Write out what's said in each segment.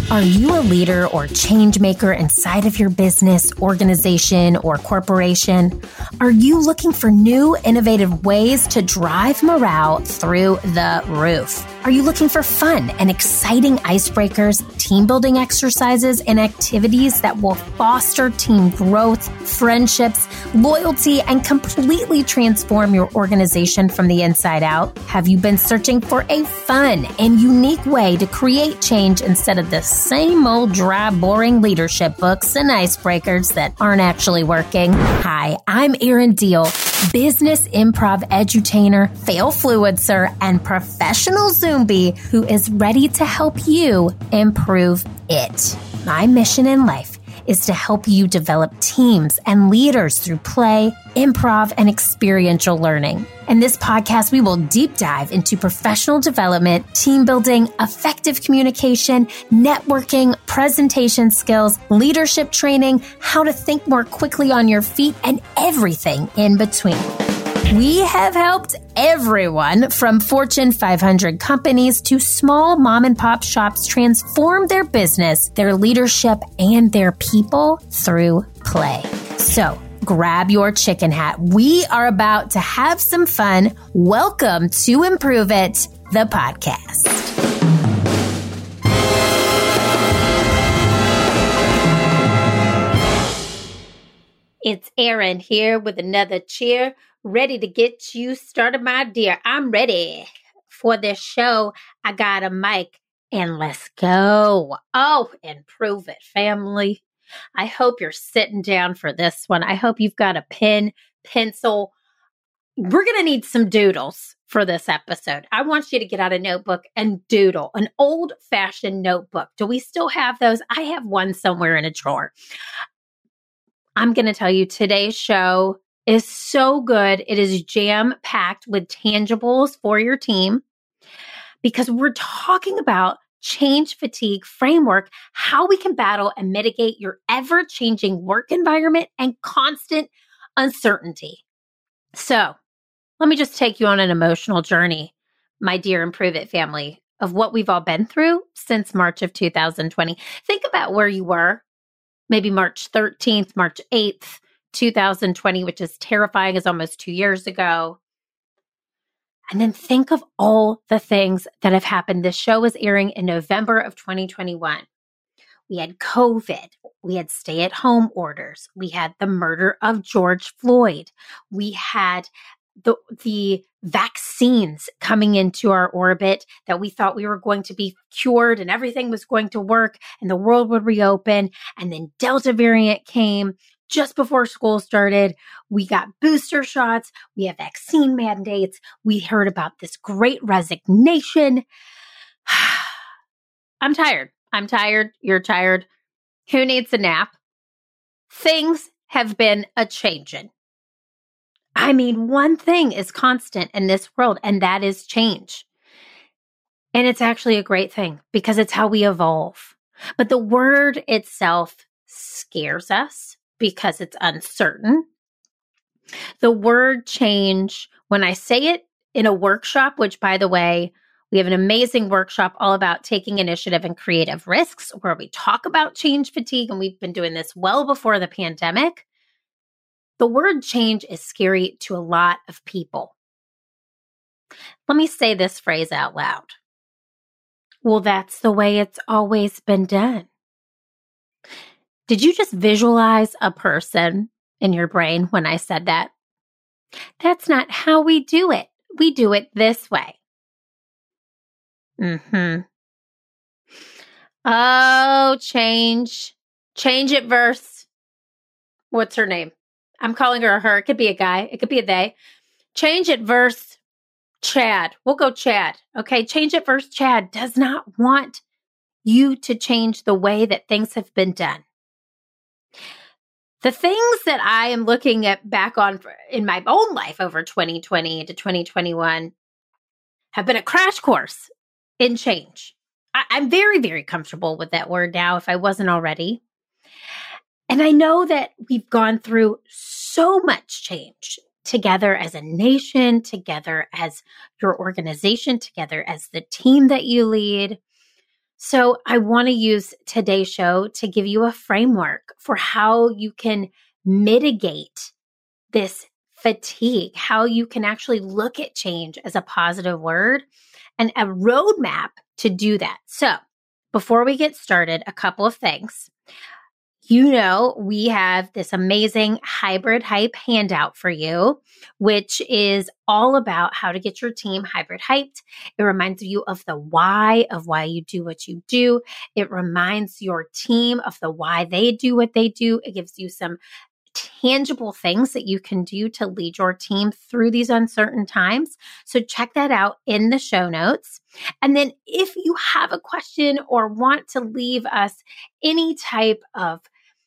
Are you a leader or change maker inside of your business, organization, or corporation? Are you looking for new, innovative ways to drive morale through the roof? Are you looking for fun and exciting icebreakers, team building exercises, and activities that will foster team growth, friendships, loyalty, and completely transform your organization from the inside out? Have you been searching for a fun and unique way to create change instead of the same old dry, boring leadership books and icebreakers that aren't actually working? Hi, I'm Erin Deal, business improv edutainer, fail fluencer, and professional Zombie who is ready to help you improve it. My mission in life is to help you develop teams and leaders through play, improv, and experiential learning. In this podcast, we will deep dive into professional development, team building, effective communication, networking, presentation skills, leadership training, how to think more quickly on your feet, and everything in between. We have helped everyone from Fortune 500 companies to small mom and pop shops transform their business, their leadership, and their people through play. So grab your chicken hat. We are about to have some fun. Welcome to Improve It, the podcast. It's Erin here with another cheer. Ready to get you started, my dear. I'm ready for this show. I got a mic and let's go. Oh, Improve It, family. I hope you're sitting down for this one. I hope you've got a pen, pencil. We're going to need some doodles for this episode. I want you to get out a notebook and doodle, an old-fashioned notebook. Do we still have those? I have one somewhere in a drawer. I'm going to tell you today's show is so good. It is jam-packed with tangibles for your team because we're talking about change fatigue framework, how we can battle and mitigate your ever-changing work environment and constant uncertainty. So let me just take you on an emotional journey, my dear Improve It family, of what we've all been through since March of 2020. Think about where you were, maybe March 13th, March 8th, 2020, which is terrifying, is almost 2 years ago. And then think of all the things that have happened. This show is airing in November of 2021. We had COVID. We had stay-at-home orders. We had the murder of George Floyd. We had the vaccines coming into our orbit that we thought we were going to be cured and everything was going to work and the world would reopen. And then Delta variant came just before school started. We got booster shots. We have vaccine mandates. We heard about this great resignation. I'm tired. I'm tired. You're tired. Who needs a nap? Things have been a-changin'. I mean, one thing is constant in this world, and that is change. And it's actually a great thing because it's how we evolve. But the word itself scares us because it's uncertain. The word change, when I say it in a workshop, which by the way, we have an amazing workshop all about taking initiative and creative risks where we talk about change fatigue, and we've been doing this well before the pandemic. The word change is scary to a lot of people. Let me say this phrase out loud. Well, that's the way it's always been done. Did you just visualize a person in your brain when I said that? That's not how we do it. We do it this way. Oh, change. Change it verse. What's her name? I'm calling her a her. It could be a guy. It could be a they. Change it verse Chad. We'll go Chad. Okay, change it verse Chad does not want you to change the way that things have been done. The things that I am looking at back on in my own life over 2020 to 2021 have been a crash course in change. I'm very, very comfortable with that word now, if I wasn't already. And I know that we've gone through so much change together as a nation, together as your organization, together as the team that you lead. So I want to use today's show to give you a framework for how you can mitigate this fatigue, how you can actually look at change as a positive word and a roadmap to do that. So before we get started, a couple of things. You know, we have this amazing hybrid hype handout for you, which is all about how to get your team hybrid hyped. It reminds you of why you do what you do. It reminds your team of the why they do what they do. It gives you some tangible things that you can do to lead your team through these uncertain times. So check that out in the show notes. And then if you have a question or want to leave us any type of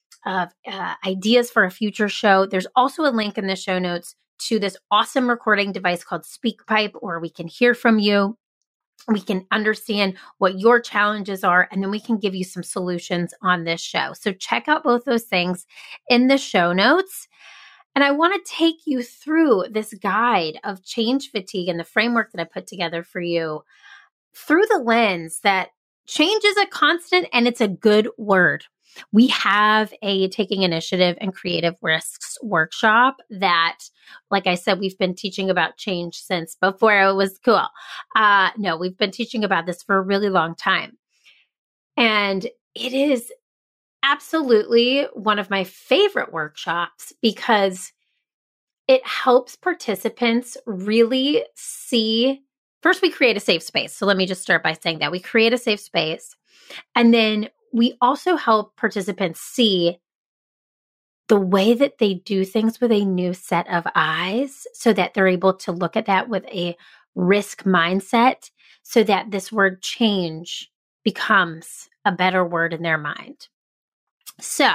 ideas for a future show, there's also a link in the show notes to this awesome recording device called SpeakPipe, where we can hear from you. We can understand what your challenges are, and then we can give you some solutions on this show. So check out both those things in the show notes. And I want to take you through this guide of change fatigue and the framework that I put together for you through the lens that change is a constant and it's a good word. We have a Taking Initiative and Creative Risks workshop that, like I said, we've been teaching about change since before it was cool. No, we've been teaching about this for a really long time. And it is absolutely one of my favorite workshops because it helps participants really see. First, we create a safe space. So let me just start by saying that we create a safe space. And then we also help participants see the way that they do things with a new set of eyes so that they're able to look at that with a risk mindset so that this word change becomes a better word in their mind. So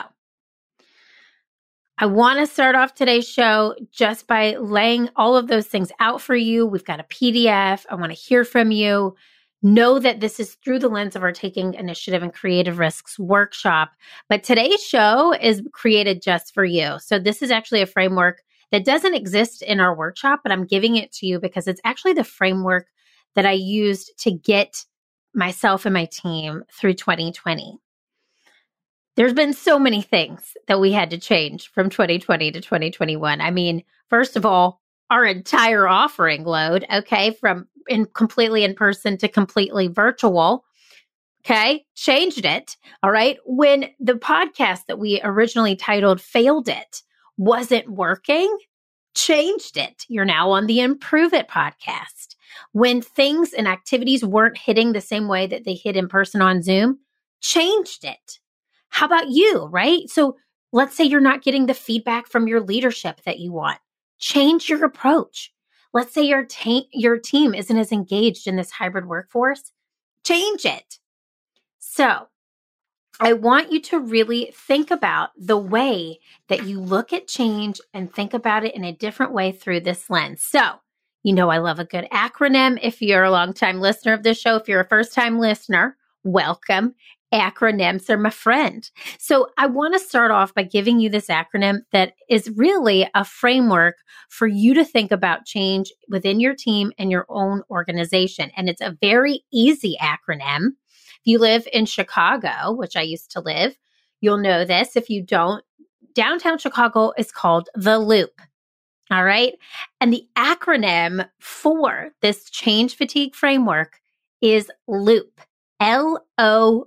I want to start off today's show just by laying all of those things out for you. We've got a PDF. I want to hear from you. Know that this is through the lens of our Taking Initiative and Creative Risks workshop. But today's show is created just for you. So this is actually a framework that doesn't exist in our workshop, but I'm giving it to you because it's actually the framework that I used to get myself and my team through 2020. There's been so many things that we had to change from 2020 to 2021. I mean, first of all, our entire offering load, okay, from completely in person to completely virtual, okay, changed it, all right? When the podcast that we originally titled Failed It wasn't working, changed it. You're now on the Improve It podcast. When things and activities weren't hitting the same way that they hit in person on Zoom, changed it. How about you, right? So let's say you're not getting the feedback from your leadership that you want. Change your approach. Let's say your team isn't as engaged in this hybrid workforce. Change it. So I want you to really think about the way that you look at change and think about it in a different way through this lens. So, you know, I love a good acronym. If you're a longtime listener of this show, if you're a first-time listener, welcome. Acronyms are my friend. So I want to start off by giving you this acronym that is really a framework for you to think about change within your team and your own organization. And it's a very easy acronym. If you live in Chicago, which I used to live, you'll know this. If you don't, downtown Chicago is called The Loop. All right. And the acronym for this change fatigue framework is LOOP. LOOP.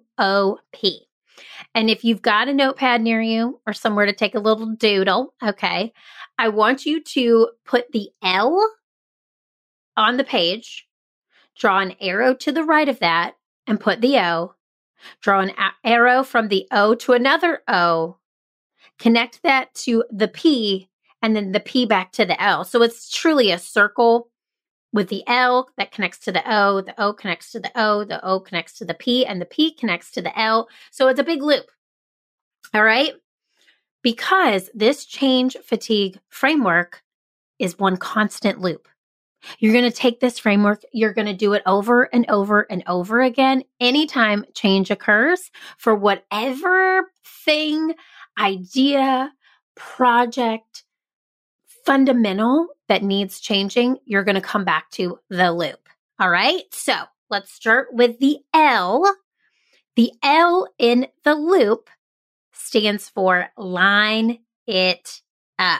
And if you've got a notepad near you or somewhere to take a little doodle, okay, I want you to put the L on the page, draw an arrow to the right of that, and put the O. Draw an arrow from the O to another O, connect that to the P, and then the P back to the L. So it's truly a circle with the L that connects to the O connects to the O connects to the P, and the P connects to the L. So it's a big loop. All right? Because this change fatigue framework is one constant loop. You're going to take this framework, you're going to do it over and over and over again anytime change occurs for whatever thing, idea, project, fundamental that needs changing, you're going to come back to the loop. All right. So let's start with the L. The L in the loop stands for line it up.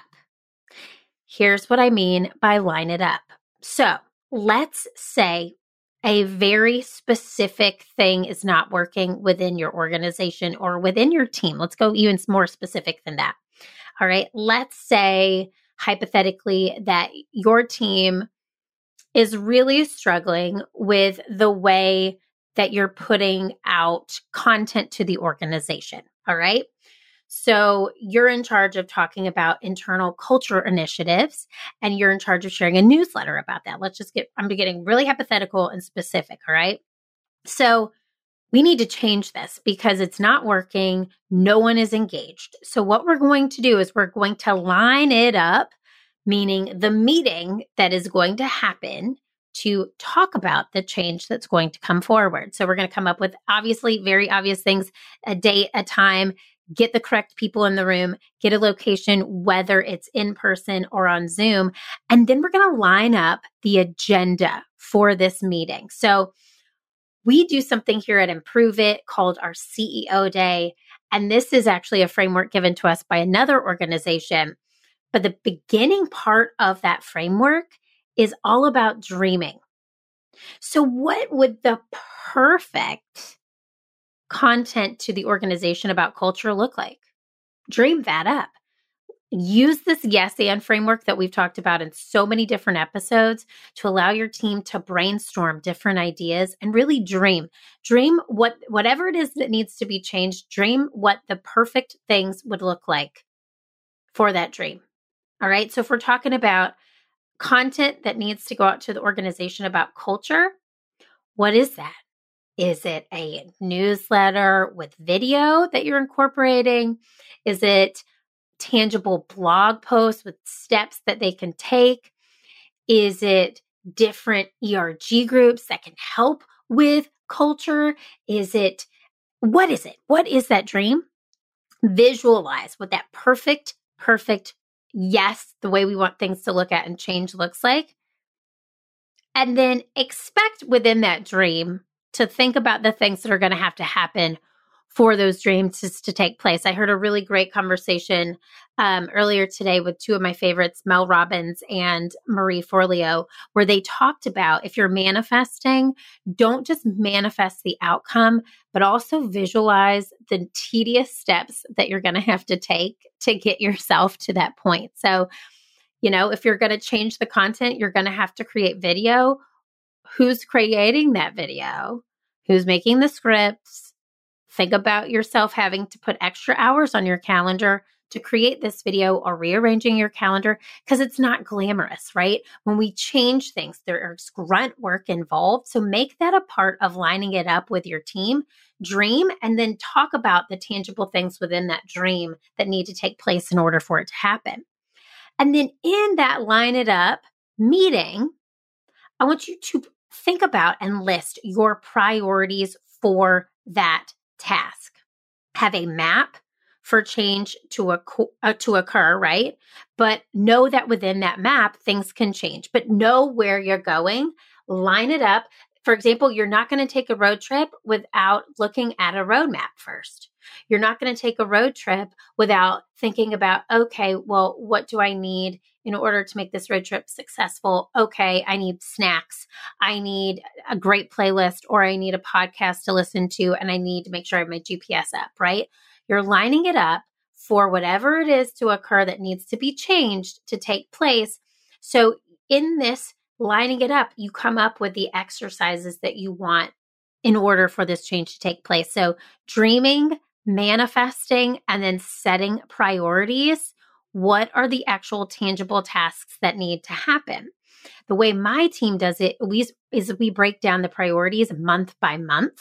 Here's what I mean by line it up. So let's say a very specific thing is not working within your organization or within your team. Let's go even more specific than that. All right. Let's say hypothetically that your team is really struggling with the way that you're putting out content to the organization. All right. So you're in charge of talking about internal culture initiatives, and you're in charge of sharing a newsletter about that. I'm getting really hypothetical and specific. All right. So we need to change this because it's not working. No one is engaged. So what we're going to do is we're going to line it up, meaning the meeting that is going to happen to talk about the change that's going to come forward. So we're going to come up with obviously very obvious things, a date, a time, get the correct people in the room, get a location, whether it's in person or on Zoom. And then we're going to line up the agenda for this meeting. So we do something here at Improve It called our CEO Day. And this is actually a framework given to us by another organization. But the beginning part of that framework is all about dreaming. So what would the perfect content to the organization about culture look like? Dream that up. Use this yes and framework that we've talked about in so many different episodes to allow your team to brainstorm different ideas and really dream. Dream whatever it is that needs to be changed. Dream what the perfect things would look like for that dream. All right. So if we're talking about content that needs to go out to the organization about culture, what is that? Is it a newsletter with video that you're incorporating? Is it tangible blog posts with steps that they can take? Is it different ERG groups that can help with culture? What is it? What is that dream? Visualize what that perfect, yes, the way we want things to look at and change looks like. And then expect within that dream to think about the things that are going to have to happen for those dreams to take place. I heard a really great conversation earlier today with two of my favorites, Mel Robbins and Marie Forleo, where they talked about if you're manifesting, don't just manifest the outcome, but also visualize the tedious steps that you're going to have to take to get yourself to that point. So, if you're going to change the content, you're going to have to create video. Who's creating that video? Who's making the scripts? Think about yourself having to put extra hours on your calendar to create this video or rearranging your calendar because it's not glamorous, right? When we change things, there's grunt work involved. So make that a part of lining it up with your team, dream, and then talk about the tangible things within that dream that need to take place in order for it to happen. And then in that line it up meeting, I want you to think about and list your priorities for that task. Have a map for change to occur, right? But know that within that map, things can change, but know where you're going, line it up. For example, you're not going to take a road trip without looking at a roadmap first. You're not going to take a road trip without thinking about, okay, well, what do I need in order to make this road trip successful? Okay, I need snacks. I need a great playlist, or I need a podcast to listen to, and I need to make sure I have my GPS up, right? You're lining it up for whatever it is to occur that needs to be changed to take place. So in this lining it up, you come up with the exercises that you want in order for this change to take place. So dreaming, manifesting, and then setting priorities. What are the actual tangible tasks that need to happen? The way my team does it is we break down the priorities month by month.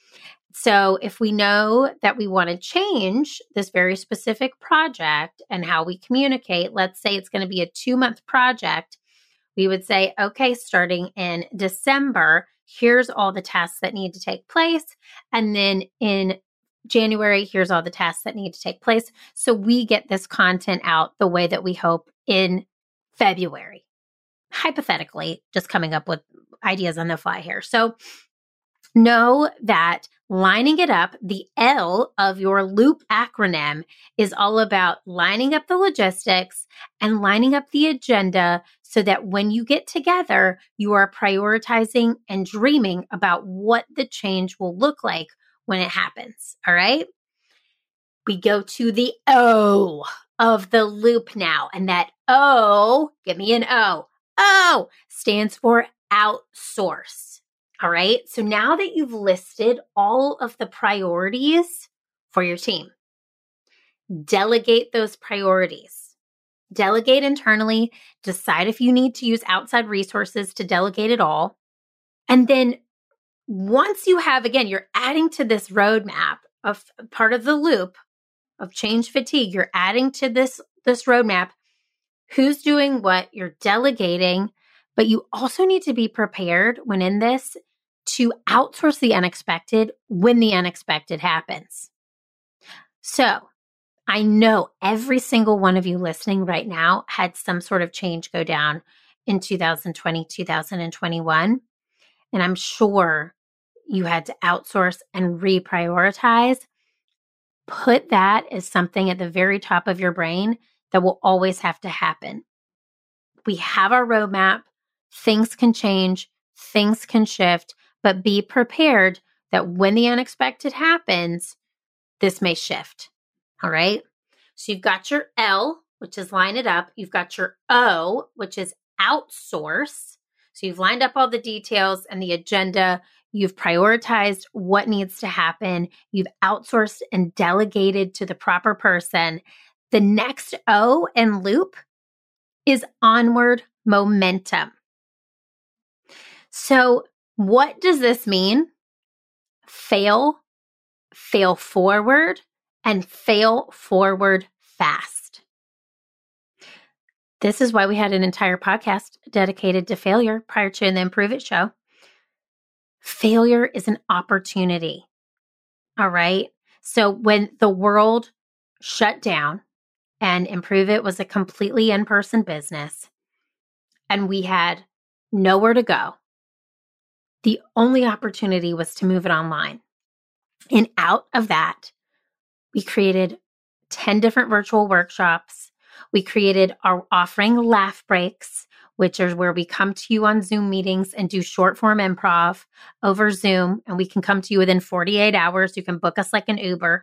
So if we know that we want to change this very specific project and how we communicate, let's say it's going to be a 2-month project, we would say, okay, starting in December, here's all the tasks that need to take place. And then in January, here's all the tasks that need to take place. So we get this content out the way that we hope in February. Hypothetically, just coming up with ideas on the fly here. So know that lining it up, the L of your LOOP acronym, is all about lining up the logistics and lining up the agenda so that when you get together, you are prioritizing and dreaming about what the change will look like when it happens. All right. We go to the O of the loop now. And that O, give me an O. O stands for outsource. All right. So now that you've listed all of the priorities for your team, delegate those priorities. Delegate internally. Decide if you need to use outside resources to delegate it all. And then once you have, again, you're adding to this roadmap of part of the loop of change fatigue, you're adding to this roadmap, who's doing what, you're delegating, but you also need to be prepared when in this to outsource the unexpected when the unexpected happens. So I know every single one of you listening right now had some sort of change go down in 2020, 2021. And I'm sure you had to outsource and reprioritize. Put that as something at the very top of your brain that will always have to happen. We have our roadmap. Things can change. Things can shift. But be prepared that when the unexpected happens, this may shift. All right. So you've got your L, which is line it up. You've got your O, which is outsource. So you've lined up all the details and the agenda. You've prioritized what needs to happen. You've outsourced and delegated to the proper person. The next O in loop is onward momentum. So what does this mean? Fail forward, and fail forward fast. This is why we had an entire podcast dedicated to failure prior to the Improve It show. Failure is an opportunity. All right. So when the world shut down and Improve It was a completely in-person business and we had nowhere to go, the only opportunity was to move it online. And out of that, we created 10 different virtual workshops. We created our offering Laugh Breaks, which is where we come to you on Zoom meetings and do short form improv over Zoom. And we can come to you within 48 hours. You can book us like an Uber.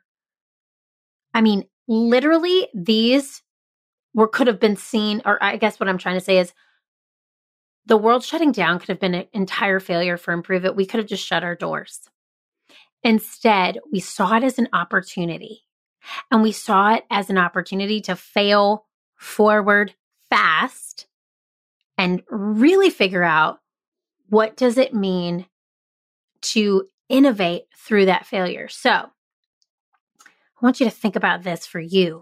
I mean, literally these could have been seen, or I guess what I'm trying to say is the world shutting down could have been an entire failure for Improve It. We could have just shut our doors. Instead, we saw it as an opportunity. And we saw it as an opportunity to fail forward fast and really figure out what does it mean to innovate through that failure. So I want you to think about this for you.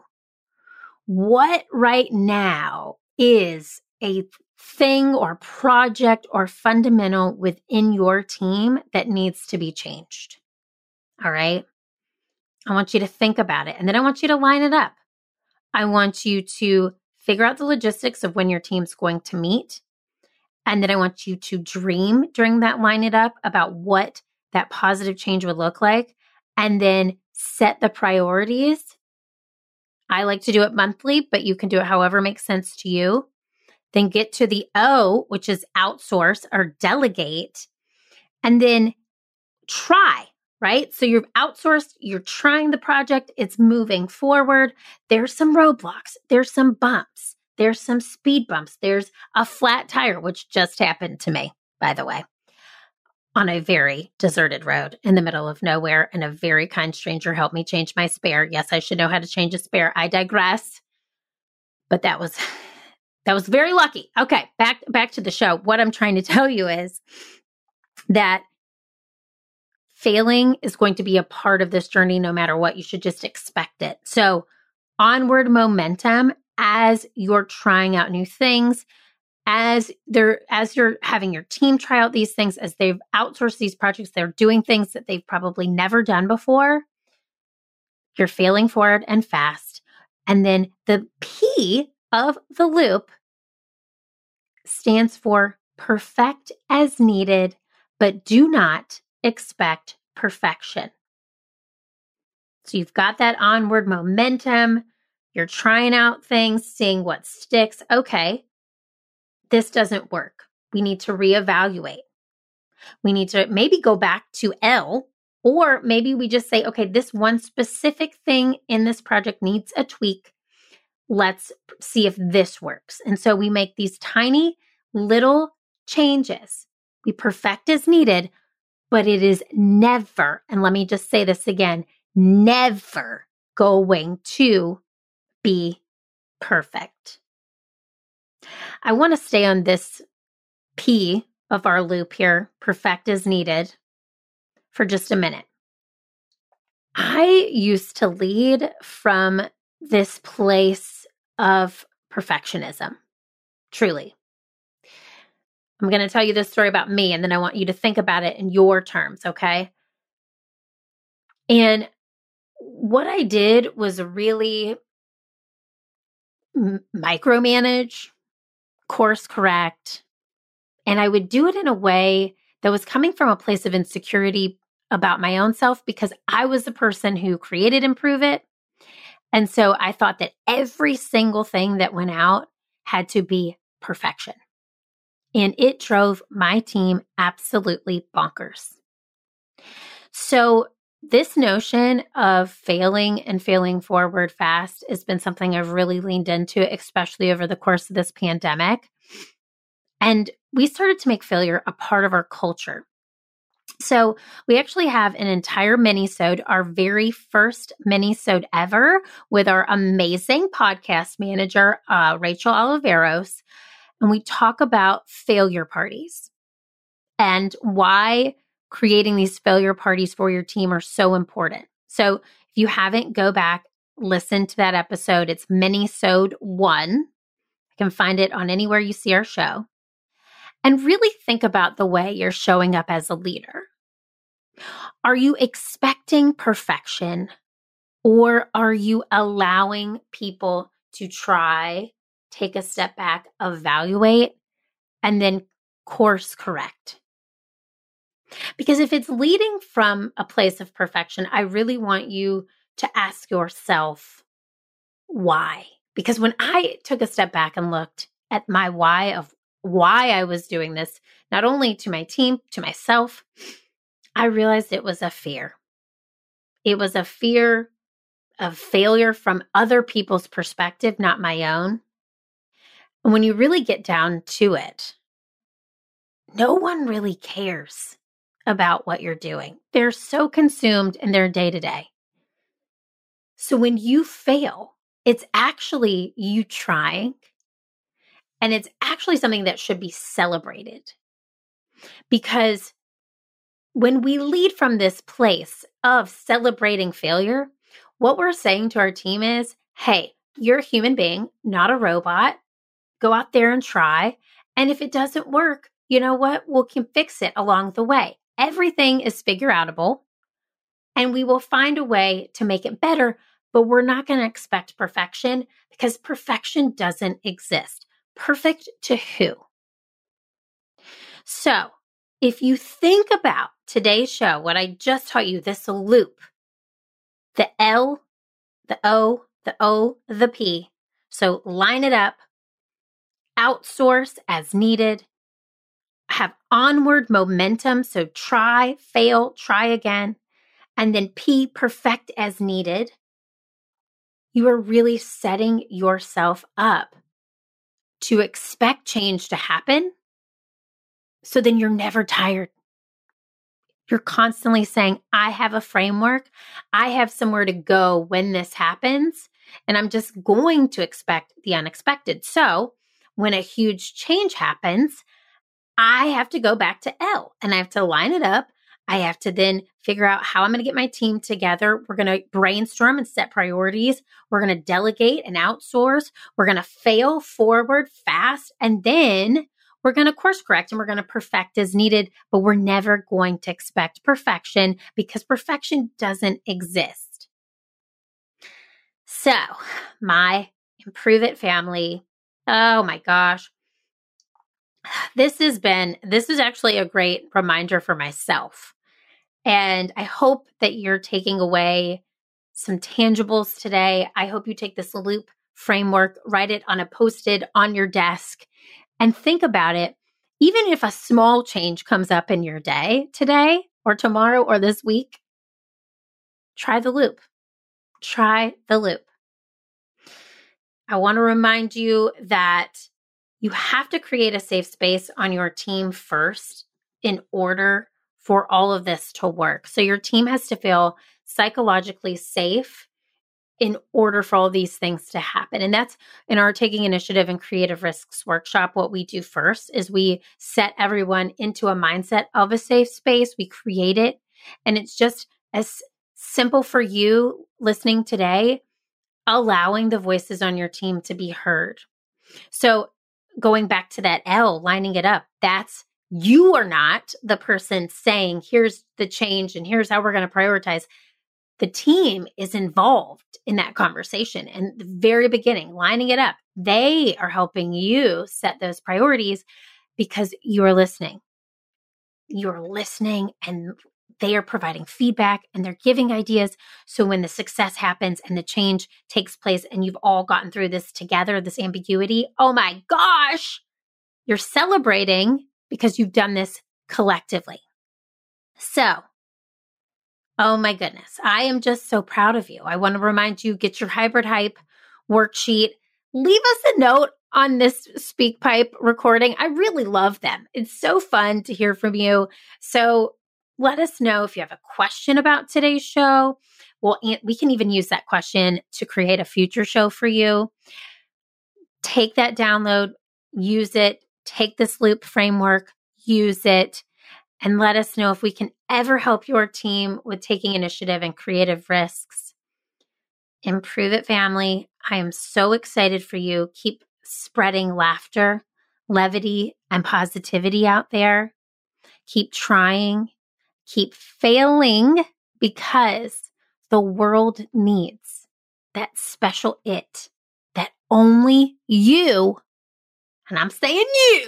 What right now is a thing or project or fundamental within your team that needs to be changed? All right. I want you to think about it, and then I want you to line it up. I want you to figure out the logistics of when your team's going to meet. And then I want you to dream during that line it up about what that positive change would look like, and then set the priorities. I like to do it monthly, but you can do it however makes sense to you. Then get to the O, which is outsource or delegate, and then try. Right? So you've outsourced, you're trying the project, it's moving forward. There's some roadblocks, there's some bumps, there's some speed bumps, there's a flat tire, which just happened to me, by the way, on a very deserted road in the middle of nowhere, and a very kind stranger helped me change my spare. Yes, I should know how to change a spare. I digress. But that was very lucky. Okay, back to the show. What I'm trying to tell you is that failing is going to be a part of this journey no matter what. You should just expect it. So onward momentum as you're trying out new things, as you're having your team try out these things, as they've outsourced these projects, they're doing things that they've probably never done before. You're failing forward and fast. And then the P of the loop stands for perfect as needed, but do not expect perfection. So you've got that onward momentum. You're trying out things, seeing what sticks. Okay, this doesn't work. We need to reevaluate. We need to maybe go back to L, or maybe we just say, okay, this one specific thing in this project needs a tweak. Let's see if this works. And so we make these tiny little changes. We perfect as needed, but it is never, and let me just say this again, never going to be perfect. I want to stay on this P of our loop here, perfect as needed, for just a minute. I used to lead from this place of perfectionism, truly. I'm going to tell you this story about me, and then I want you to think about it in your terms, okay? And what I did was really micromanage, course correct, and I would do it in a way that was coming from a place of insecurity about my own self because I was the person who created Improve It. And so I thought that every single thing that went out had to be perfection. And it drove my team absolutely bonkers. So this notion of failing and failing forward fast has been something I've really leaned into, especially over the course of this pandemic. And we started to make failure a part of our culture. So we actually have an entire mini-sode, our very first mini-sode ever, with our amazing podcast manager, Rachel Oliveros. And we talk about failure parties and why creating these failure parties for your team are so important. So if you haven't, go back, listen to that episode. It's mini-sode 1. You can find it on anywhere you see our show. And really think about the way you're showing up as a leader. Are you expecting perfection, or are you allowing people to try, take a step back, evaluate, and then course correct? Because if it's leading from a place of perfection, I really want you to ask yourself why. Because when I took a step back and looked at my why of why I was doing this, not only to my team, to myself, I realized it was a fear. It was a fear of failure from other people's perspective, not my own. And when you really get down to it, no one really cares about what you're doing. They're so consumed in their day-to-day. So when you fail, it's actually you trying, and it's actually something that should be celebrated. Because when we lead from this place of celebrating failure, what we're saying to our team is, hey, you're a human being, not a robot. Go out there and try. And if it doesn't work, you know what? We can fix it along the way. Everything is figure outable, and we will find a way to make it better, but we're not going to expect perfection because perfection doesn't exist. Perfect to who? So if you think about today's show, what I just taught you, this loop, the L, the O, the P. So line it up, outsource as needed, have onward momentum. So try, fail, try again. And then P, perfect as needed. You are really setting yourself up to expect change to happen. So then you're never tired. You're constantly saying, I have a framework. I have somewhere to go when this happens. And I'm just going to expect the unexpected. So when a huge change happens, I have to go back to L and I have to line it up. I have to then figure out how I'm going to get my team together. We're going to brainstorm and set priorities. We're going to delegate and outsource. We're going to fail forward fast. And then we're going to course correct and we're going to perfect as needed. But we're never going to expect perfection because perfection doesn't exist. So my Improve It family, oh my gosh. This is actually a great reminder for myself And I hope that you're taking away some tangibles today. I hope you take this loop framework, write it on a Post-it on your desk, and think about it. Even if a small change comes up in your day today or tomorrow or this week, try the loop. Try the loop. I want to remind you that you have to create a safe space on your team first in order for all of this to work. So your team has to feel psychologically safe in order for all these things to happen. And that's in our Taking Initiative and Creative Risks workshop. What we do first is we set everyone into a mindset of a safe space. We create it. And it's just as simple for you listening today, allowing the voices on your team to be heard. So going back to that L, lining it up, that's you are not the person saying, here's the change and here's how we're going to prioritize. The team is involved in that conversation. And the very beginning, lining it up, they are helping you set those priorities because you are listening. You're listening and they are providing feedback and they're giving ideas. So when the success happens and the change takes place and you've all gotten through this together, this ambiguity, oh my gosh, you're celebrating because you've done this collectively. So, oh my goodness, I am just so proud of you. I want to remind you, get your Hybrid Hype worksheet. Leave us a note on this SpeakPipe recording. I really love them. It's so fun to hear from you. So let us know if you have a question about today's show. Well, we can even use that question to create a future show for you. Take that download, use it, take this loop framework, use it, and let us know if we can ever help your team with taking initiative and creative risks. Improve It, family. I am so excited for you. Keep spreading laughter, levity, and positivity out there. Keep trying. Keep failing because the world needs that special it that only you, and I'm saying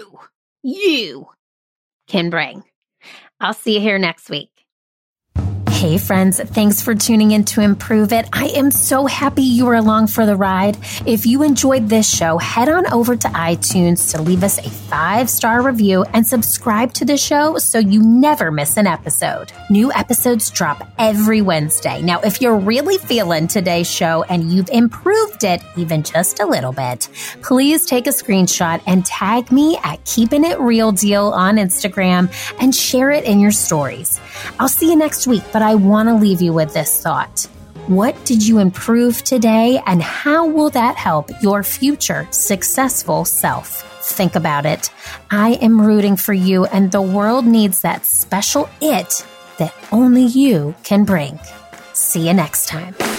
you can bring. I'll see you here next week. Hey friends, thanks for tuning in to Improve It. I am so happy you were along for the ride. If you enjoyed this show, head on over to iTunes to leave us a 5-star review and subscribe to the show so you never miss an episode. New episodes drop every Wednesday. Now, if you're really feeling today's show and you've improved it even just a little bit, please take a screenshot and tag me at Keeping It Real Deal on Instagram and share it in your stories. I'll see you next week, but I want to leave you with this thought. What did you improve today, and how will that help your future successful self? Think about it. I am rooting for you, and the world needs that special it that only you can bring. See you next time.